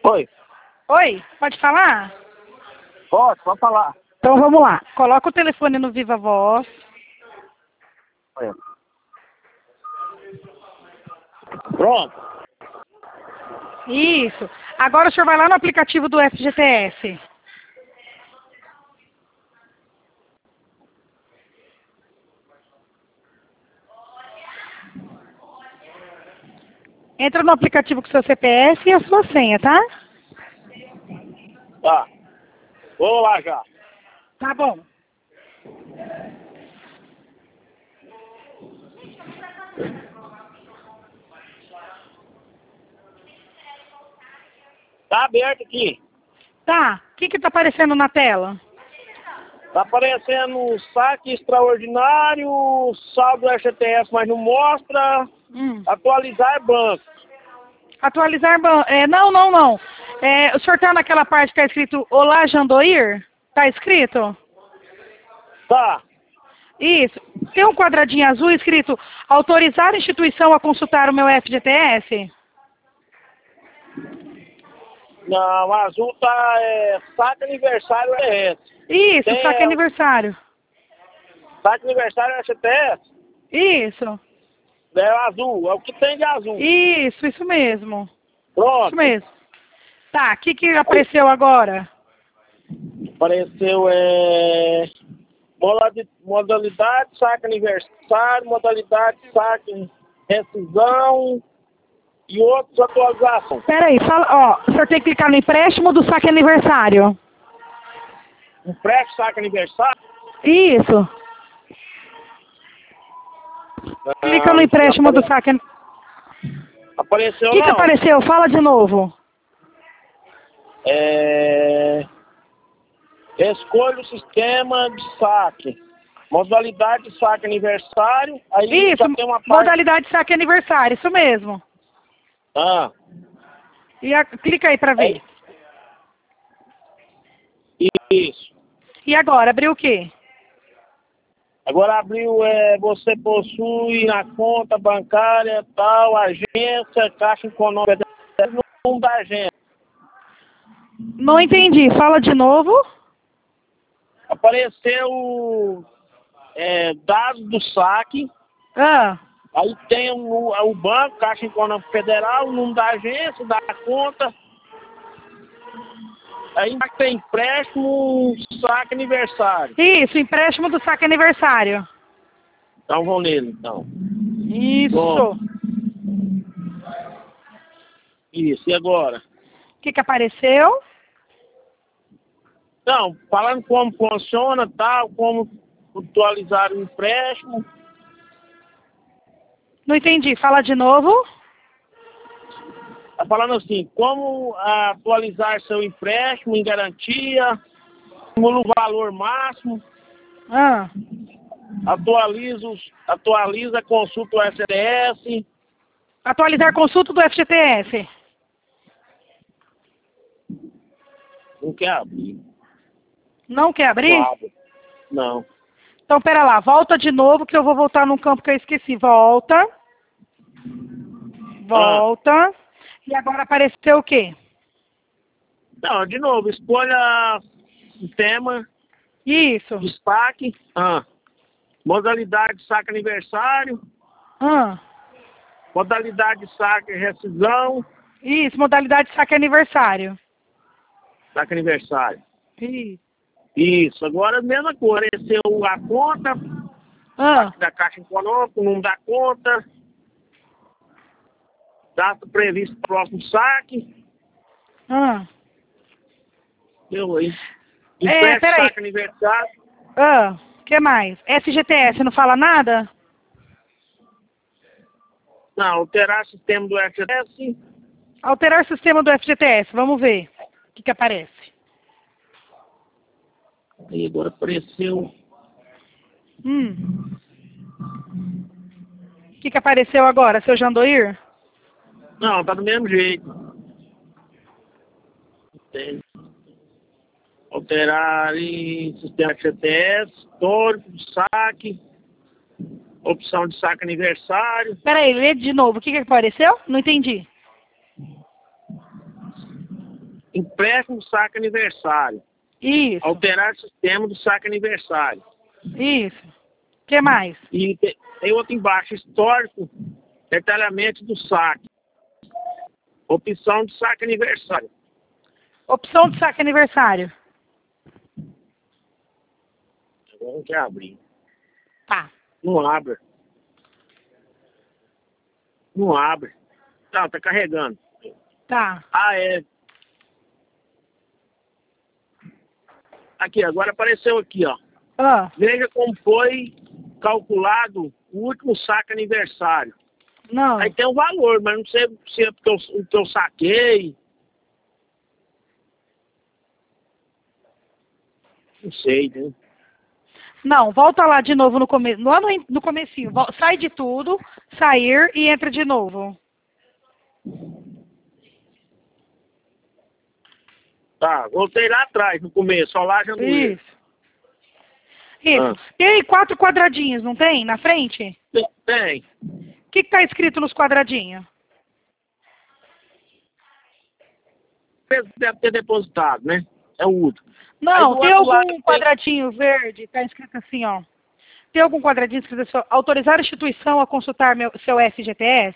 Oi. Oi, pode falar? Pode falar. Então vamos lá. Coloca o telefone no Viva Voz. Oi. Pronto. Isso. Agora o senhor vai lá no aplicativo do FGTS. Entra no aplicativo com seu CPF e a sua senha, tá? Tá. Vou lá já. Tá bom. Tá aberto aqui. Tá. O que tá aparecendo na tela? Tá aparecendo um saque extraordinário, saldo FGTS, mas não mostra. Atualizar banco. Atualizar banco. Não. O senhor tá naquela parte que tá escrito Olá, Jandoir? Tá escrito? Tá. Isso. Tem um quadradinho azul escrito autorizar a instituição a consultar o meu FGTS? Não, azul tá saque aniversário esse. Isso, Tem, saque aniversário. Saque aniversário FGTS? Isso. É azul, é o que tem de azul. Isso mesmo. Pronto. Isso mesmo. Tá, o que apareceu agora? Apareceu modalidade saque aniversário, modalidade saque rescisão e outras atualizações. Peraí, fala, o senhor tem que clicar no empréstimo do saque aniversário. Empréstimo saque aniversário? Isso. Clica no empréstimo do saque aniversário. Apareceu O que apareceu? Fala de novo. Escolha o sistema de saque. Modalidade de saque aniversário. Aí Isso, já tem uma parte... modalidade de saque aniversário, isso mesmo. Ah. Clica aí pra ver. Isso. E agora, abriu o quê? Agora abriu, você possui na conta bancária, tal, agência, caixa econômica, nome da agência. Não entendi, fala de novo. Apareceu dados do saque. Aí tem o banco, Caixa Econômica Federal, o nome da agência, da conta. Aí tem empréstimo, saque aniversário. Isso, empréstimo do saque aniversário. Então vamos nele, então. Isso. Bom. Isso, e agora? O que apareceu? Não, falando como funciona, tal, como atualizar o empréstimo. Não entendi, fala de novo. Está falando assim, como atualizar seu empréstimo em garantia, simula o valor máximo, atualiza, consulta o FGTS. Atualizar consulta do FGTS. Não quer abrir. Não quer abrir? Não. Então, pera lá, volta de novo que eu vou voltar num campo que eu esqueci. Volta. E agora apareceu o quê? Não, de novo, escolha o tema. Isso. Destaque. Modalidade de saque aniversário. Modalidade de saque rescisão. Isso, modalidade de saque aniversário. Saque aniversário. Isso. Isso, agora a mesma coisa. Apareceu a conta da Caixa Econômica, o nome da conta. Data prevista para o próximo saque. Deu aí. Empréstimo, saque aniversário. O que mais? FGTS, não fala nada? Não, alterar sistema do FGTS. Alterar o sistema do FGTS, vamos ver o que aparece. Aí agora apareceu. O que apareceu agora, seu Jandoir? Não, tá do mesmo jeito. Tem. Alterar em sistema FGTS, histórico, saque, opção de saque aniversário. Peraí, lê de novo. O que apareceu? Não entendi. empréstimo do saque aniversário. Isso. Alterar o sistema do saque aniversário. Isso. O que mais? E tem outro embaixo, histórico, detalhamento do saque. Opção de saque aniversário. Opção de saque aniversário. Agora não quer abrir. Tá. Não abre. Não abre. Tá carregando. Tá. Ah, é. Aqui, agora apareceu aqui, ó. Ah. Veja como foi calculado o último saque aniversário. Não. Aí tem um valor, mas não sei se é o que eu saquei. Não sei, né? Não, volta lá de novo no começo. Lá no comecinho. Sai de tudo, sair e entra de novo. Tá, voltei lá atrás, no começo, ó lá já não ia. Isso. Isso. E aí, 4 quadradinhos, não tem? Na frente? Tem. O que tá escrito nos quadradinhos? Deve ter depositado, né? É o último. Não, tem algum quadradinho verde, tá escrito assim, ó. Tem algum quadradinho escrito assim, ó, autorizar a instituição a consultar seu FGTS?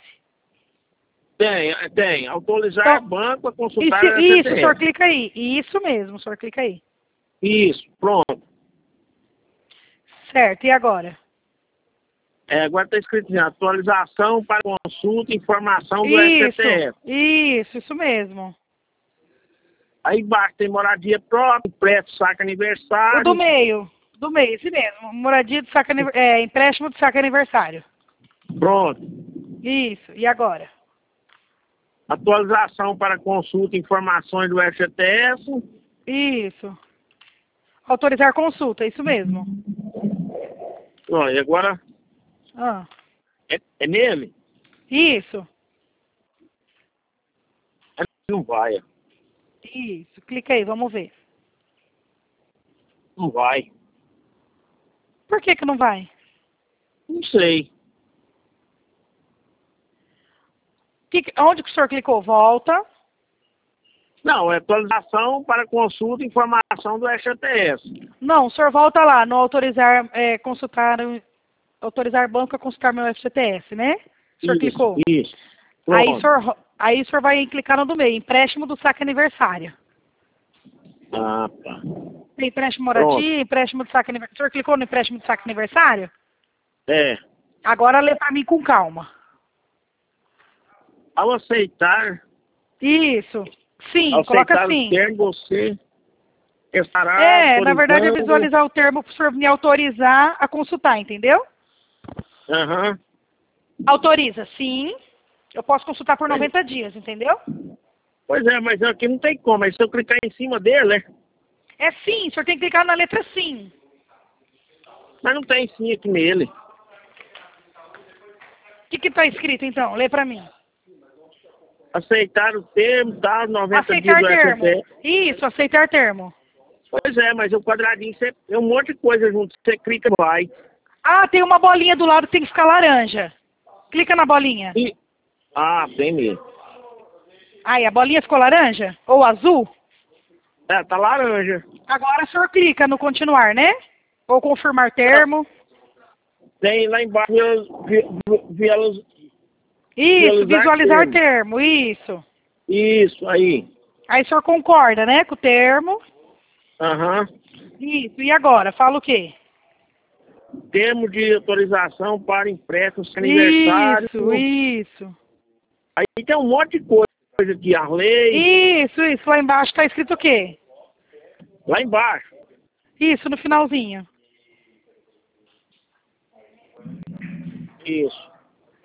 Tem. Autorizar Então, banco a consultar isso, o senhor clica aí. Isso mesmo, o senhor clica aí. Isso, pronto. Certo, e agora? Agora está escrito assim, atualização para consulta, informação do FGTS. Isso mesmo. Aí embaixo tem moradia própria, empréstimo, saque aniversário. O do meio, esse mesmo. Moradia de saque empréstimo de saque aniversário. Pronto. Isso, e agora? Atualização para consulta, informações do FGTS. Isso. Autorizar consulta, isso mesmo. Ó, e agora? Ah. É nele? Isso. Não vai. Isso, clica aí, vamos ver. Não vai. Por que não vai? Não sei. Onde que o senhor clicou? Volta. Não, é atualização para consulta e informação do FGTS. Não, o senhor volta lá no autorizar, autorizar banco a consultar meu FGTS, né? O senhor clicou? Isso. Aí o senhor vai clicar no do meio, empréstimo do saque aniversário. Ah, tá. Tem empréstimo moradia, empréstimo do saque aniversário. O senhor clicou no empréstimo do saque aniversário? É. Agora lê para mim com calma. Ao aceitar... Isso. Sim, ao coloca aceitar sim. O termo, você estará na verdade é visualizar o termo para o senhor me autorizar a consultar, entendeu? Aham. Autoriza, sim. Eu posso consultar por 90 dias, entendeu? Pois é, mas aqui não tem como. Aí se eu clicar em cima dele, né? É sim, o senhor tem que clicar na letra sim. Mas não tem sim aqui nele. O que está escrito então? Lê para mim. Aceitar o termo, tá? 90 aceitar dias do termo. FGTS. Isso, aceitar termo. Pois é, mas o quadradinho, é um monte de coisa junto. Você clica e vai. Ah, tem uma bolinha do lado que tem que ficar laranja. Clica na bolinha. Ah, tem mesmo. Aí, a bolinha ficou laranja? Ou azul? Tá laranja. Agora o senhor clica no continuar, né? Ou confirmar termo. Tem lá embaixo Isso, visualizar termo, isso. Isso, aí. Aí o senhor concorda, né, com o termo. Aham. Isso, e agora? Fala o quê? Termo de autorização para empréstimos aniversário. Isso. Aí tem um monte de coisa aqui, a lei. Isso. Lá embaixo está escrito o quê? Lá embaixo. Isso, no finalzinho. Isso.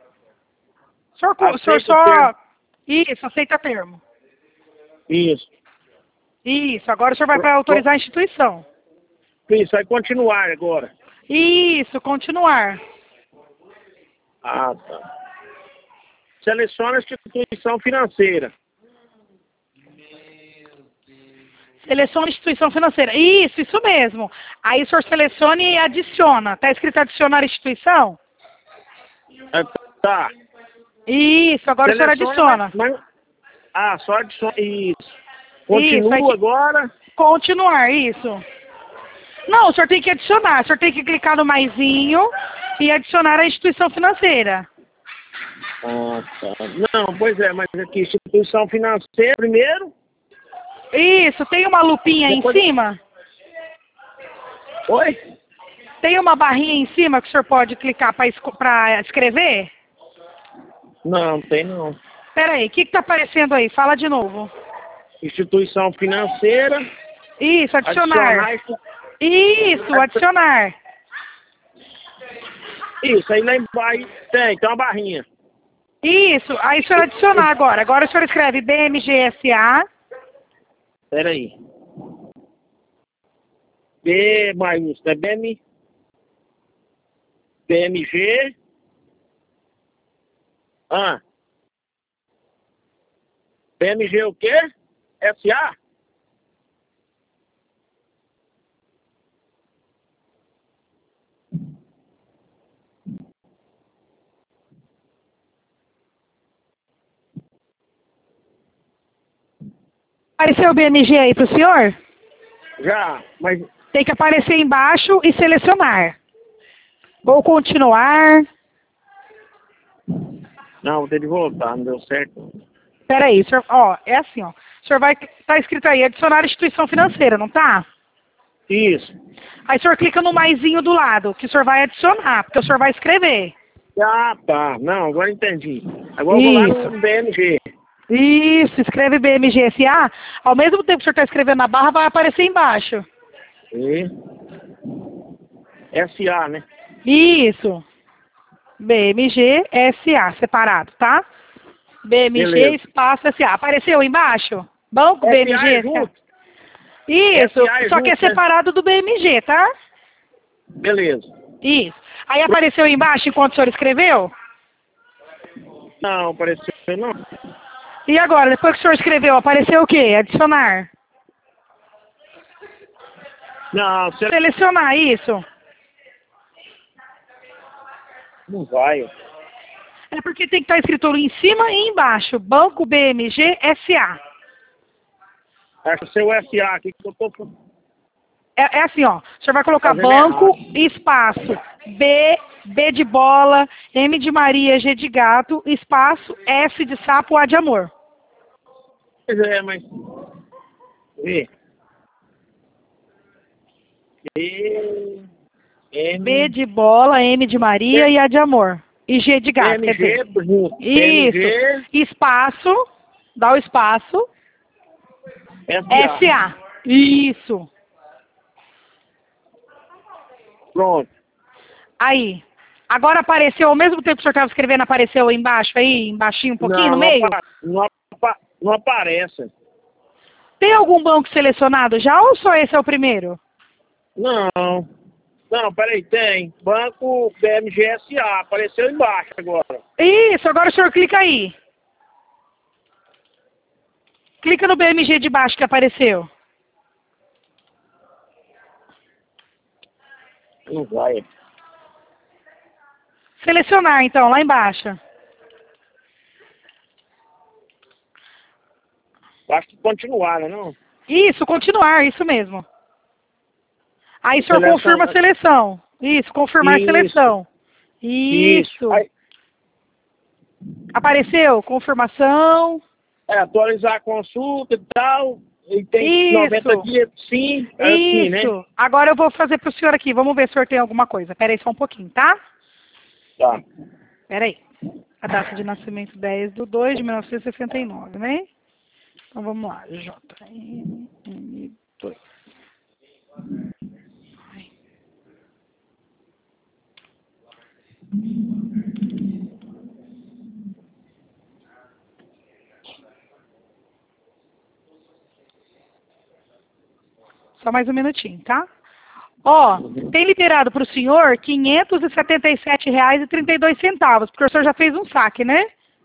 O senhor só... Termo. Isso, aceita termo. Isso. Agora o senhor vai para autorizar a instituição. Isso, vai continuar agora. Isso, continuar. Ah, tá. Seleciona a instituição financeira. Seleciona a instituição financeira. Isso mesmo. Aí o senhor seleciona e adiciona. Está escrito adicionar instituição? Tá. Isso, agora seleciona, o senhor adiciona. Só adiciona. Isso. Continua isso, agora. Continuar, isso. Não, o senhor tem que adicionar. O senhor tem que clicar no maisinho e adicionar a instituição financeira. Ah, tá. Não, pois é, mas aqui, instituição financeira primeiro. Isso, tem uma lupinha Depois... em cima? Oi? Tem uma barrinha em cima que o senhor pode clicar para escrever? Não, tem não. Peraí, o que está aparecendo aí? Fala de novo. Instituição financeira. Isso, adicionar. Isso, adicionar. Isso, aí lá embaixo tem uma barrinha. Isso, aí o senhor adicionar agora. Agora o senhor escreve BMGSA. Peraí. B maiúsculo, é BMG. BMG o quê? SA? Apareceu o BMG aí para o senhor? Já, mas... Tem que aparecer embaixo e selecionar. Ou continuar. Não, vou ter de voltar, não deu certo. Peraí, senhor, ó, é assim, ó. O senhor vai, tá escrito aí, adicionar instituição financeira, não tá? Isso. Aí o senhor clica no maisinho do lado, que o senhor vai adicionar, porque o senhor vai escrever. Ah, tá. Não, agora entendi. Agora eu vou lá no BMG. Isso, escreve BMGSA. Ao mesmo tempo que o senhor está escrevendo na barra, vai aparecer embaixo. SA, né? Isso. BMGSA, separado, tá? BMG Beleza. espaço SA. Apareceu embaixo? Banco SA BMG? é junto? Isso, SA é só que é junto, né? separado do BMG, tá? Beleza. Isso. Aí apareceu embaixo enquanto o senhor escreveu? Não, apareceu não. E agora, depois que o senhor escreveu, apareceu o quê? Adicionar. Não, você Selecionar, isso. não vai. É porque tem que estar escrito em cima e embaixo. Banco BMG SA. Acho que o SA aqui que eu tô... É assim, ó. O senhor vai colocar Fazendo banco, errado. espaço, B de bola, M de Maria, G de gato, espaço, S de sapo, A de amor. Pois é, mas... B. B de bola, M de Maria e A de amor. E G de gato, quer dizer. junto. Isso. Espaço, dá o espaço, SA. Isso. Pronto. Aí. Agora apareceu, ao mesmo tempo que o senhor estava escrevendo, apareceu embaixo aí, embaixinho, um pouquinho, no meio? Não aparece. Tem algum banco selecionado já ou só esse é o primeiro? Não. Não, peraí, tem. Banco BMGSA, apareceu embaixo agora. Isso, agora o senhor clica aí. Clica no BMG de baixo que apareceu. Não vai. Selecionar, então, lá embaixo. Acho que continuar, né, não? Isso, continuar, isso mesmo. Aí o senhor confirma a seleção. Isso, confirmar a seleção. Isso. Aí, apareceu, confirmação. Atualizar a consulta e tal. E tem Isso. 90 dias, sim. É assim, né? Isso. Agora eu vou fazer pro senhor aqui. Vamos ver se o senhor tem alguma coisa. Pera aí só um pouquinho, tá? Tá. Pera aí. A data de nascimento 10/2/1969, né? Então vamos lá. JM2. Só mais um minutinho, tá? Ó, tem liberado para o senhor R$ 577,32, porque o senhor já fez um saque, né?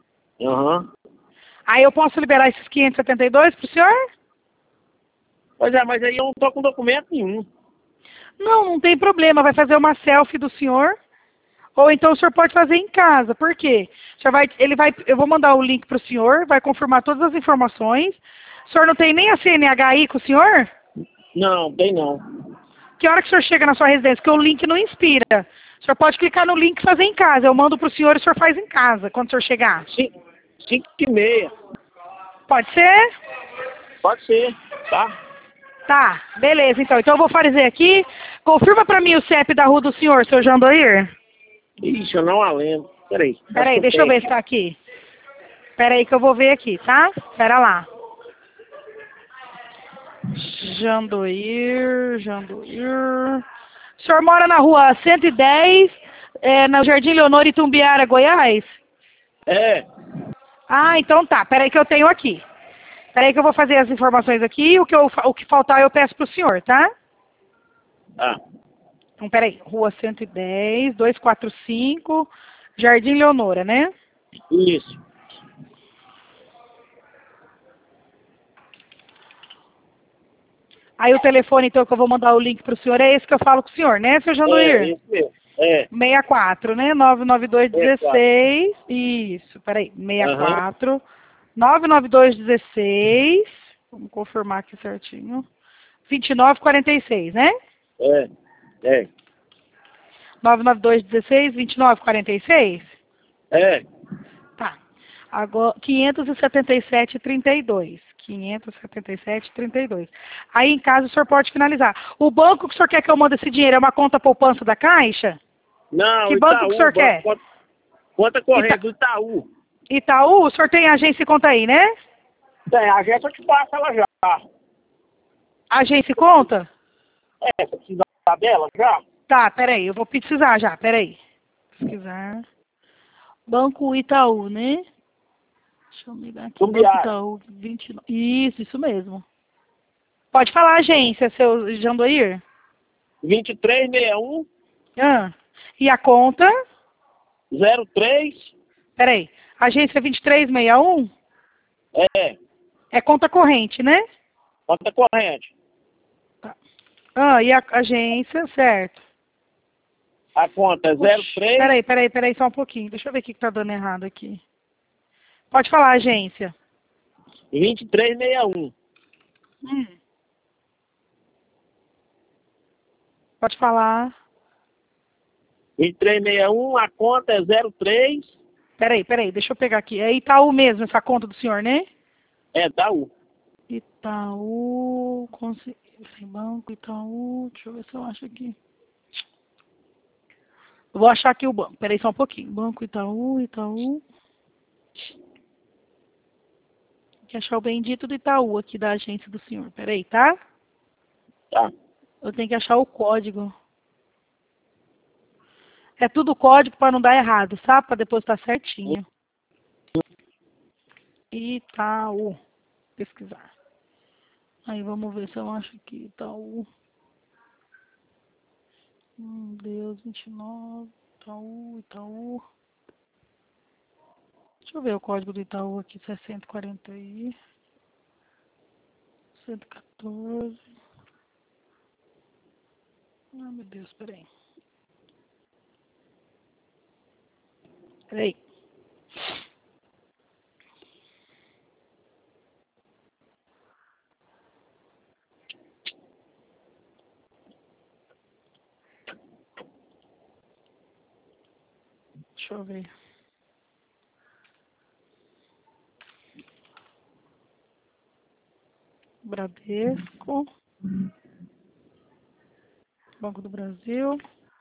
Aí eu posso liberar esses 572 para o senhor? Pois é, mas aí eu não tô com documento nenhum. Não, não tem problema. Vai fazer uma selfie do senhor. Ou então o senhor pode fazer em casa. Por quê? Eu vou mandar o link para o senhor, vai confirmar todas as informações. O senhor não tem nem a CNH aí com o senhor? Não, tem não. Que hora que o senhor chega na sua residência? Porque o link não inspira. O senhor pode clicar no link e fazer em casa. Eu mando para o senhor e o senhor faz em casa, quando o senhor chegar. 5h30. Pode ser? Pode ser, tá? Tá, beleza, então. Então eu vou fazer aqui. Confirma para mim o CEP da rua do senhor, seu Jandoir. Ixi, eu não a lembro. Peraí. Peraí, deixa eu ver se tá aqui. Peraí que eu vou ver aqui, tá? Pera lá. Jandoir. O senhor mora na rua 110, no Jardim Leonor, Itumbiara, Goiás? É. Ah, então tá. Peraí que eu tenho aqui. Peraí que eu vou fazer as informações aqui. O que faltar eu peço pro senhor, tá? Ah. Então, peraí. Rua 110, 245, Jardim Leonora, né? Isso. Aí o telefone, então, que eu vou mandar o link pro senhor, é esse que eu falo com o senhor, né, seu Jandoir? É, esse mesmo. É. 64, né? 99216. Isso, peraí. 64. 99216. Vamos confirmar aqui certinho. 2946, né? É. 99216, 2946? É. Tá. Agora, 577,32. 577,32. Aí, em casa, o senhor pode finalizar. O banco que o senhor quer que eu mande esse dinheiro é uma conta poupança da Caixa? Não, Que Itaú, banco que o senhor quer? Conta corrente do Itaú. Itaú? O senhor tem agência e conta aí, né? Tem, a agência eu te passo ela já. Agência e conta? Você precisa dela já? Tá, peraí, eu vou precisar já, peraí. Pesquisar. Banco Itaú, né? Deixa eu ligar aqui. Banco Itaú 29. Isso mesmo. Pode falar a agência, seu Jandoir? 2361 E a conta? 03. Peraí. Agência 2361? É. É conta corrente, né? Conta corrente. Tá. E a agência, certo. A conta é 03. Peraí, só um pouquinho. Deixa eu ver o que tá dando errado aqui. Pode falar, agência. 2361. Pode falar. 2361, a conta é 03. Peraí, deixa eu pegar aqui. É Itaú mesmo, essa conta do senhor, né? É, Itaú. Itaú, sem banco, Itaú, deixa eu ver se eu acho aqui. Eu vou achar aqui o banco, peraí só um pouquinho. Banco Itaú. Tem que achar o bendito do Itaú aqui da agência do senhor, peraí, tá? Tá. Eu tenho que achar o código. É tudo código para não dar errado, sabe? Para depois estar certinho. Itaú. Pesquisar. Aí vamos ver se eu acho aqui Itaú. Deus, 29. Itaú. Deixa eu ver o código do Itaú aqui, 640 aí. 114. Ai, meu Deus, peraí. Peraí. Deixa eu ver. Bradesco. Banco do Brasil.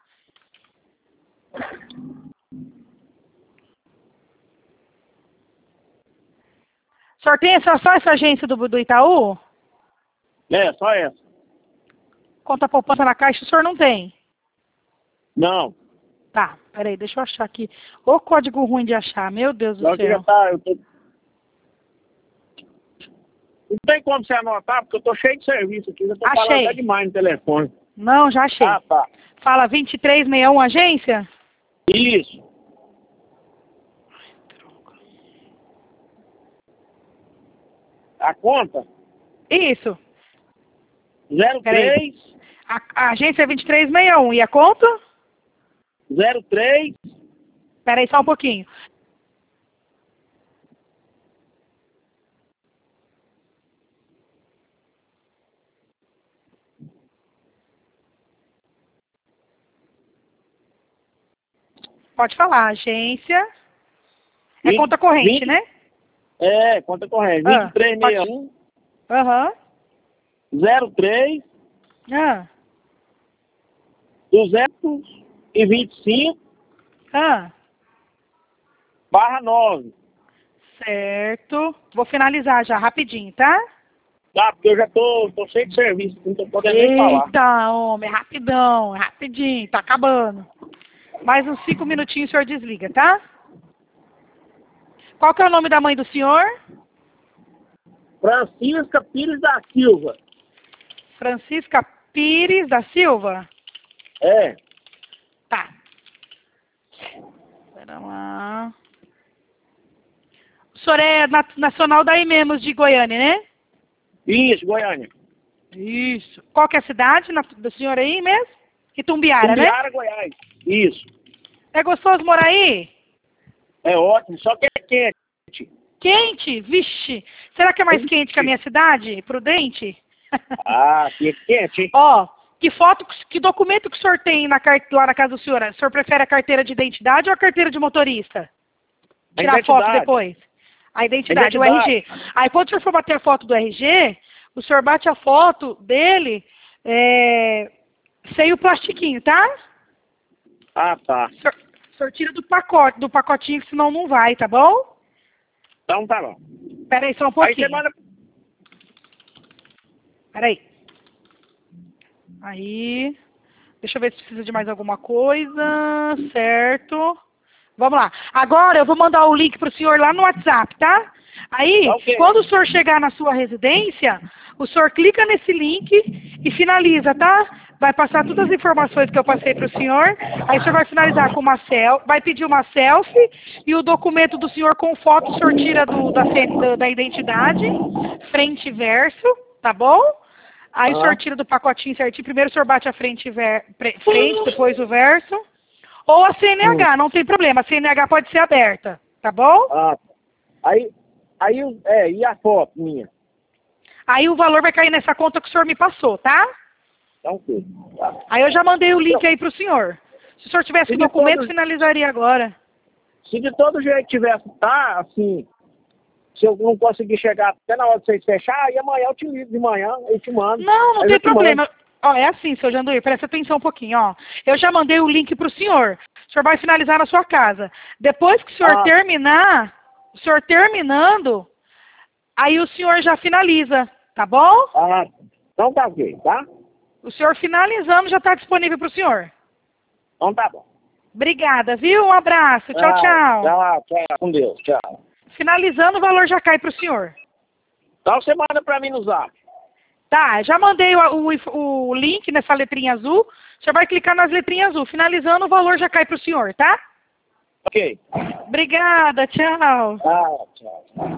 O senhor tem só essa agência do Itaú? É, só essa. Conta poupança na Caixa o senhor não tem? Não. Tá, peraí, deixa eu achar aqui. Ô código ruim de achar, meu Deus do céu. Já tá, Não tem como você anotar, porque eu tô cheio de serviço aqui. Eu tô falando até demais no telefone. Não, já achei. Ah, tá. Fala 2361 agência? Isso. A conta? Isso. 03. A agência é 2361. E a conta? 03. Peraí só um pouquinho. Pode falar, agência. É conta corrente, 20, né? É, conta corrente. 2361. Aham. 03. Ah. 225. /9. Certo. Vou finalizar já, rapidinho, tá? Tá, porque eu já tô cheio de serviço, não tô podendo nem falar. Eita, homem, rapidão, rapidinho, tá acabando. Mais uns 5 minutinhos o senhor desliga, tá? Qual que é o nome da mãe do senhor? Francisca Pires da Silva. Francisca Pires da Silva? É. Tá. Espera lá. O senhor é nacional daí mesmo, de Goiânia, né? Isso, Goiânia. Isso. Qual que é a cidade do senhor aí mesmo? Itumbiara, né? Itumbiara, Goiás. Isso. É gostoso morar aí? É ótimo, só que é quente. Quente? Vixe. Será que é mais quente que a minha cidade? Prudente? Ah, aqui é quente, hein? Ó, que documento que o senhor tem lá na casa do senhor? O senhor prefere a carteira de identidade ou a carteira de motorista? Tirar foto depois. A identidade, o RG. Aí quando o senhor for bater a foto do RG, o senhor bate a foto dele sem o plastiquinho, tá? Ah, tá. O senhor tira do pacotinho, senão não vai, tá bom? Então tá bom. Pera aí só um pouquinho. Aí você manda... Pera aí. Aí. Deixa eu ver se precisa de mais alguma coisa. Certo. Vamos lá. Agora eu vou mandar o link pro senhor lá no WhatsApp, tá? Aí, Okay. Quando o senhor chegar na sua residência, o senhor clica nesse link e finaliza, tá? Vai passar todas as informações que eu passei pro senhor. Aí o senhor vai finalizar com uma selfie, vai pedir uma selfie e o documento do senhor com foto o senhor tira da identidade, frente e verso, tá bom? Aí o senhor tira do pacotinho certinho. Primeiro o senhor bate a frente, depois o verso. Ou a CNH, não tem problema. A CNH pode ser aberta, tá bom? Ah, e a foto minha? Aí o valor vai cair nessa conta que o senhor me passou, tá? Então, sim. Tá. Aí eu já mandei o link aí pro senhor. Se o senhor tivesse o documento, finalizaria agora. Se de todo jeito tivesse, tá, assim, se eu não conseguir chegar até na hora de vocês fechar, aí amanhã eu te ligo de manhã, eu te mando. Não tem problema. Ó, é assim, seu Janduir, presta atenção um pouquinho, ó. Eu já mandei o link pro senhor. O senhor vai finalizar na sua casa. Depois que o senhor terminar, o senhor terminando, aí o senhor já finaliza, tá bom? Ah, então tá ok, tá? O senhor finalizando já está disponível pro senhor. Então tá bom. Obrigada, viu? Um abraço. Tchau, tchau. Tchau, com Deus, tchau. Finalizando, o valor já cai pro senhor. Então você manda pra mim no zap. Tá, já mandei o link nessa letrinha azul. O senhor vai clicar nas letrinhas azul. Finalizando, o valor já cai pro senhor, tá? Ok. Obrigada, tchau. Tchau.